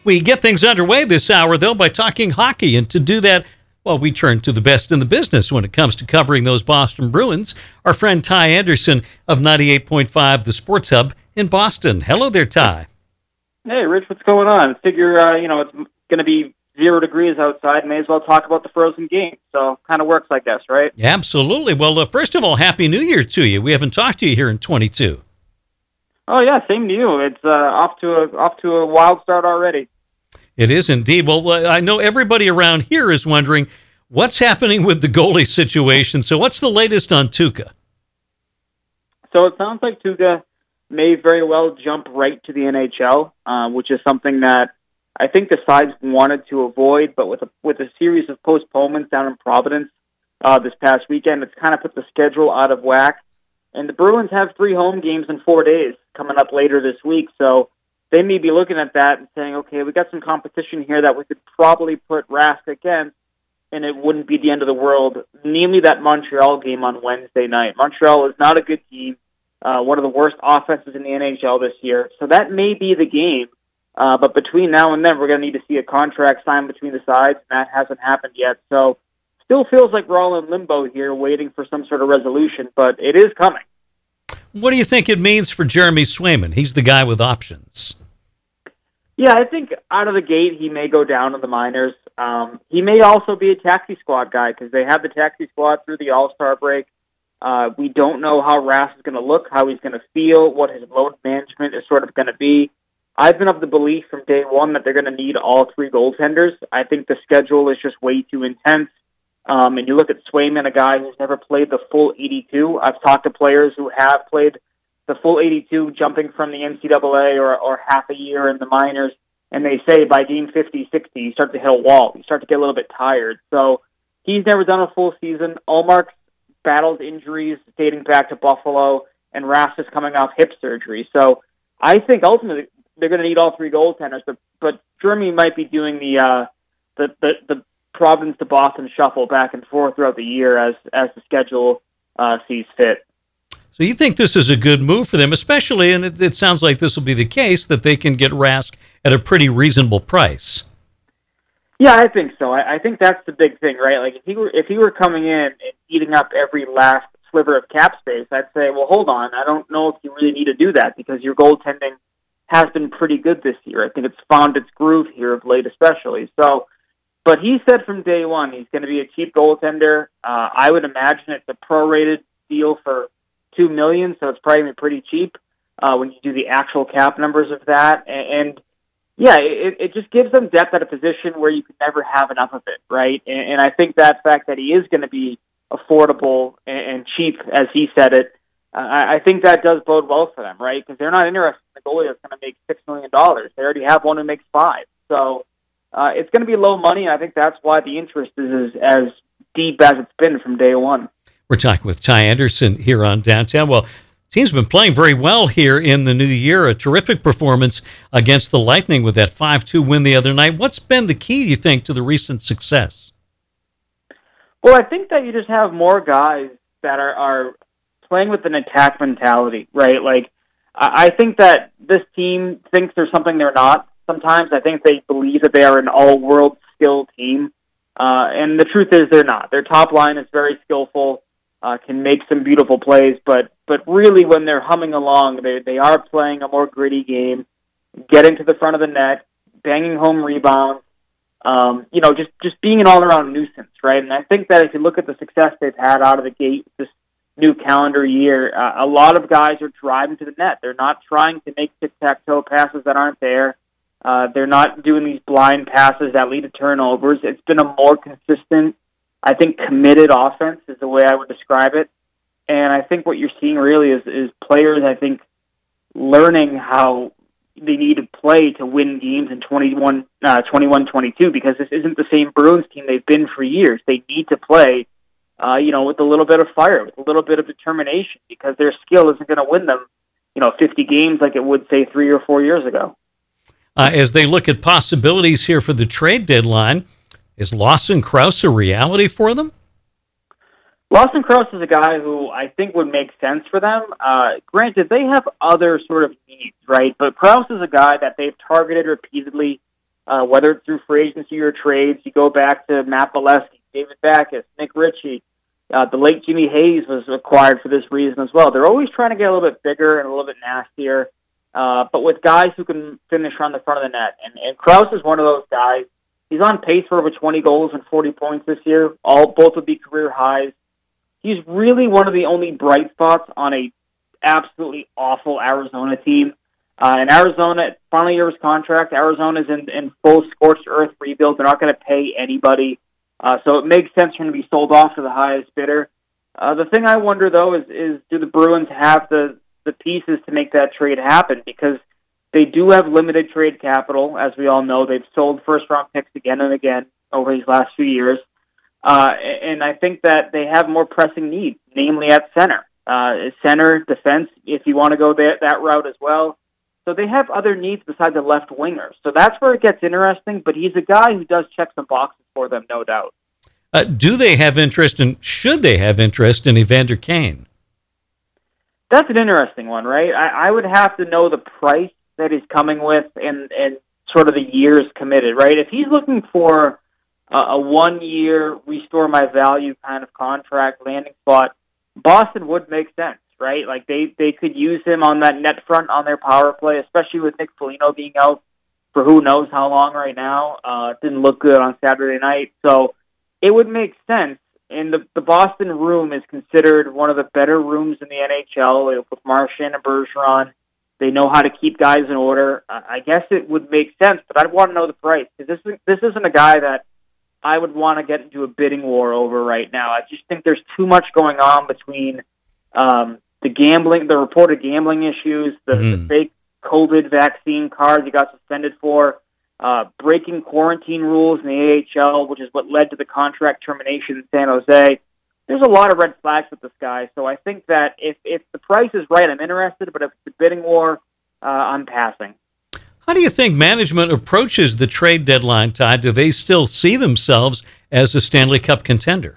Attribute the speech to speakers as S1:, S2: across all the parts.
S1: We get things underway this hour, though, by talking hockey. And to do that, well, we turn to the best in the business when it comes to covering those Boston Bruins. Our friend Ty Anderson of 98.5 The Sports Hub in Boston. Hello there, Ty.
S2: Hey, Rich, what's going on? I figure, it's going to be 0 degrees outside. May as well talk about the Frozen game. So kind of works, I guess, right?
S1: Yeah, absolutely. Well, first of all, Happy New Year to you. We haven't talked to you here in 22.
S2: Oh, yeah, same to you. It's off to a wild start already.
S1: It is indeed. Well, I know everybody around here is wondering what's happening with the goalie situation. So what's the latest on Tuukka?
S2: So it sounds like Tuukka may very well jump right to the NHL, which is something that I think the sides wanted to avoid. But with a series of postponements down in Providence this past weekend, it's kind of put the schedule out of whack. And the Bruins have 3 home games in 4 days coming up later this week. So they may be looking at that and saying, okay, we got some competition here that we could probably put Rask against, and it wouldn't be the end of the world, namely that Montreal game on Wednesday night. Montreal is not a good team, one of the worst offenses in the NHL this year, so that may be the game. But between now and then, we're going to need to see a contract signed between the sides, and that hasn't happened yet. So still feels like we're all in limbo here, waiting for some sort of resolution, but it is coming.
S1: What do you think it means for Jeremy Swayman? He's the guy with options.
S2: Yeah, I think out of the gate, he may go down to the minors. He may also be a taxi squad guy because they have the taxi squad through the All-Star break. We don't know how Rask is going to look, how he's going to feel, what his load management is sort of going to be. I've been of the belief from day one that they're going to need all 3 goaltenders. I think the schedule is just way too intense. And you look at Swayman, a guy who's never played the full 82. I've talked to players who have played the full 82, jumping from the NCAA or half a year in the minors, and they say by game 50, 60, you start to hit a wall. You start to get a little bit tired. So he's never done a full season. Ullmark battled injuries dating back to Buffalo, and Rask is coming off hip surgery. So I think ultimately they're going to need all 3 goaltenders, but Jeremy might be doing the Providence to Boston shuffle back and forth throughout the year as the schedule sees fit.
S1: So you think this is a good move for them, especially, and it sounds like this will be the case, that they can get Rask at a pretty reasonable price.
S2: Yeah, I think so. I think that's the big thing, right? Like if he were coming in and eating up every last sliver of cap space, I'd say, well, hold on, I don't know if you really need to do that because your goaltending has been pretty good this year. I think it's found its groove here of late, especially. So, but he said from day one he's going to be a cheap goaltender. I would imagine it's a prorated deal for $2 million, so it's probably pretty cheap when you do the actual cap numbers of that. And yeah, it just gives them depth at a position where you can never have enough of it, right? And I think that fact that he is going to be affordable and cheap, as he said it, I think that does bode well for them, right? Because they're not interested in a goalie that's going to make $6 million. They already have one who makes 5. So it's going to be low money, and I think that's why the interest is as deep as it's been from day one.
S1: We're talking with Ty Anderson here on Downtown. Well, team's been playing very well here in the new year. A terrific performance against the Lightning with that 5-2 win the other night. What's been the key, you think, to the recent success?
S2: Well, I think that you just have more guys that are playing with an attack mentality, right? Like, I think that this team thinks there's something they're not. Sometimes I think they believe that they are an all-world skill team. And the truth is they're not. Their top line is very skillful. Can make some beautiful plays, but really when they're humming along, they are playing a more gritty game, getting to the front of the net, banging home rebounds, just being an all-around nuisance, right? And I think that if you look at the success they've had out of the gate this new calendar year, a lot of guys are driving to the net. They're not trying to make tic-tac-toe passes that aren't there. They're not doing these blind passes that lead to turnovers. It's been a more consistent, I think, committed offense is the way I would describe it. And I think what you're seeing really is players, I think, learning how they need to play to win games in 21-22 because this isn't the same Bruins team they've been for years. They need to play, with a little bit of fire, with a little bit of determination because their skill isn't going to win them, 50 games like it would, say, 3 or 4 years ago.
S1: As they look at possibilities here for the trade deadline, is Lawson Crouse a reality for them?
S2: Lawson Crouse is a guy who I think would make sense for them. Granted, they have other sort of needs, right? But Crouse is a guy that they've targeted repeatedly whether it's through free agency or trades. You go back to Matt Bolesky, David Backes, Nick Ritchie. The late Jimmy Hayes was acquired for this reason as well. They're always trying to get a little bit bigger and a little bit nastier, but with guys who can finish on the front of the net. And Krause is one of those guys. He's on pace for over 20 goals and 40 points this year. Both would be career highs. He's really one of the only bright spots on a absolutely awful Arizona team. In Arizona, final year of his contract, Arizona's in full scorched earth rebuild. They're not going to pay anybody. So it makes sense for him to be sold off to the highest bidder. The thing I wonder, though, is do the Bruins have the pieces to make that trade happen? Because they do have limited trade capital, as we all know. They've sold first-round picks again and again over these last few years. And I think that they have more pressing needs, namely at center. Center, defense, if you want to go that route as well. So they have other needs besides the left winger. So that's where it gets interesting, but he's a guy who does check some boxes for them, no doubt.
S1: Do they have interest, and should they have interest in Evander Kane?
S2: That's an interesting one, right? I would have to know the price that he's coming with and sort of the years committed, right? If he's looking for a 1 year restore my value kind of contract landing spot, Boston would make sense, right? Like they could use him on that net front on their power play, especially with Nick Foligno being out for who knows how long right now. It didn't look good on Saturday night. So it would make sense. And the Boston room is considered one of the better rooms in the NHL with Marchand and Bergeron. They know how to keep guys in order. I guess it would make sense, but I'd want to know the price, because this isn't a guy that I would want to get into a bidding war over right now. I just think there's too much going on between the reported gambling issues, the fake COVID vaccine card you got suspended for, breaking quarantine rules in the AHL, which is what led to the contract termination in San Jose. There's a lot of red flags with this guy, so I think that if the price is right, I'm interested, but if it's a bidding war, I'm passing.
S1: How do you think management approaches the trade deadline, Todd? Do they still see themselves as a Stanley Cup contender?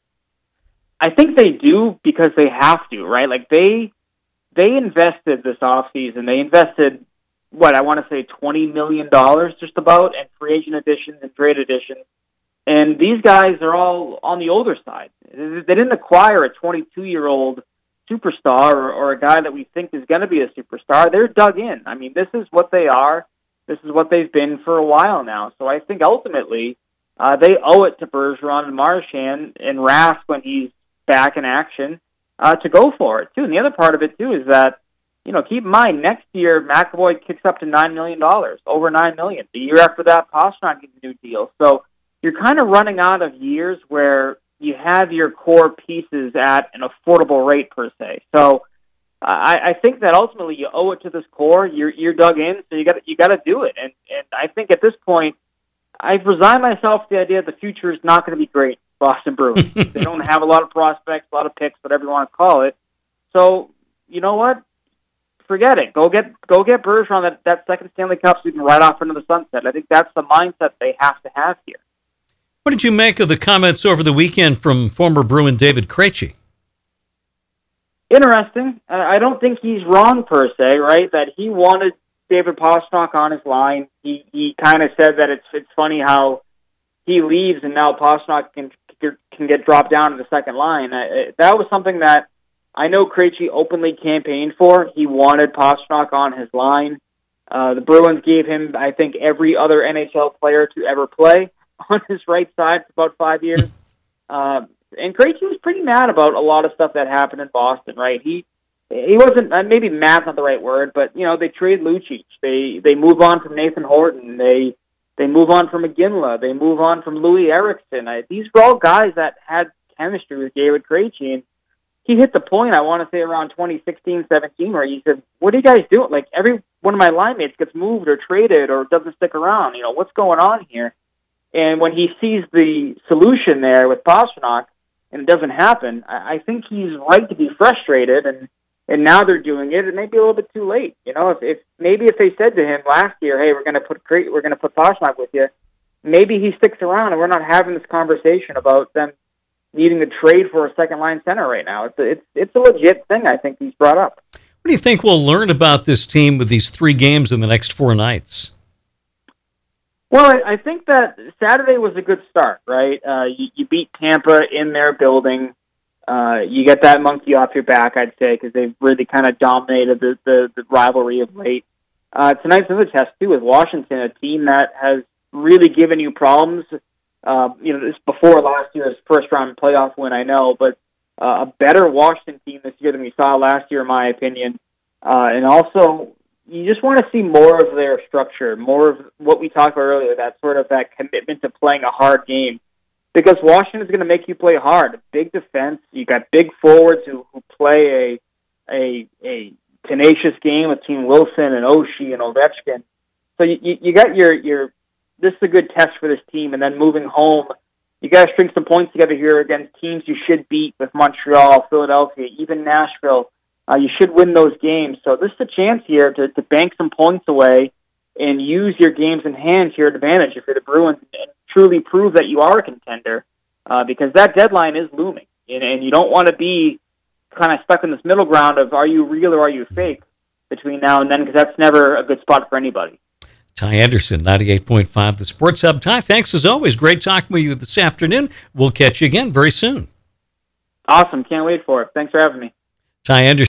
S2: I think they do, because they have to, right? Like they invested this offseason. They invested, I want to say $20 million just about, and free agent additions and trade additions. And these guys are all on the older side. They didn't acquire a 22-year-old superstar or a guy that we think is going to be a superstar. They're dug in. I mean, this is what they are. This is what they've been for a while now. So I think ultimately they owe it to Bergeron and Marchand and Rask when he's back in action to go for it, too. And the other part of it, too, is that, keep in mind, next year McAvoy kicks up to $9 million, over $9 million. The year after that, Pastrnak gets a new deal. So you're kind of running out of years where you have your core pieces at an affordable rate, per se. So I think that ultimately you owe it to this core. You're dug in, so you got to do it. And I think at this point, I've resigned myself to the idea that the future is not going to be great. Boston Bruins. They don't have a lot of prospects, a lot of picks, whatever you want to call it. So you know what? Forget it. Go get Bergeron that second Stanley Cup so we can ride off into the sunset. I think that's the mindset they have to have here.
S1: What did you make of the comments over the weekend from former Bruin David Krejci?
S2: Interesting. I don't think he's wrong, per se, right? That he wanted David Pastrnak on his line. He kind of said that it's funny how he leaves and now Pastrnak can get dropped down to the second line. That was something that I know Krejci openly campaigned for. He wanted Pastrnak on his line. The Bruins gave him, I think, every other NHL player to ever play on his right side for about 5 years. And Krejci was pretty mad about a lot of stuff that happened in Boston, right? He wasn't, maybe mad's not the right word, but, they trade Lucic. They move on from Nathan Horton. They move on from McGinley. They move on from Louis Eriksson. These were all guys that had chemistry with David Krejci, and he hit the point, I want to say, around 2016-17, where he said, what are you guys doing? Like, every one of my line mates gets moved or traded or doesn't stick around. What's going on here? And when he sees the solution there with Pastrnak, and it doesn't happen, I think he's right to be frustrated, and now they're doing it. It may be a little bit too late. If they said to him last year, hey, we're going to put Pastrnak with you, maybe he sticks around, and we're not having this conversation about them needing to trade for a second line center right now. It's a legit thing. I think he's brought up.
S1: What do you think we'll learn about this team with these 3 games in the next 4 nights?
S2: Well, I think that Saturday was a good start, right? You beat Tampa in their building. You get that monkey off your back, I'd say, because they've really kind of dominated the rivalry of late. Tonight's another test, too, with Washington, a team that has really given you problems. This before last year's first-round playoff win, I know, but a better Washington team this year than we saw last year, in my opinion. And also, you just want to see more of their structure, more of what we talked about earlier, that commitment to playing a hard game. Because Washington is going to make you play hard. Big defense. You got big forwards who play a tenacious game with Team Wilson and Oshie and Ovechkin. So you got your this is a good test for this team. And then moving home, you got to string some points together here against teams you should beat with Montreal, Philadelphia, even Nashville. You should win those games. So this is a chance here to bank some points away and use your games in hand to your advantage if you're the Bruins and truly prove that you are a contender, because that deadline is looming. And you don't want to be kind of stuck in this middle ground of are you real or are you fake between now and then, because that's never a good spot for anybody.
S1: Ty Anderson, 98.5 The Sports Hub. Ty, thanks as always. Great talking with you this afternoon. We'll catch you again very soon.
S2: Awesome. Can't wait for it. Thanks for having me.
S1: Ty Anderson.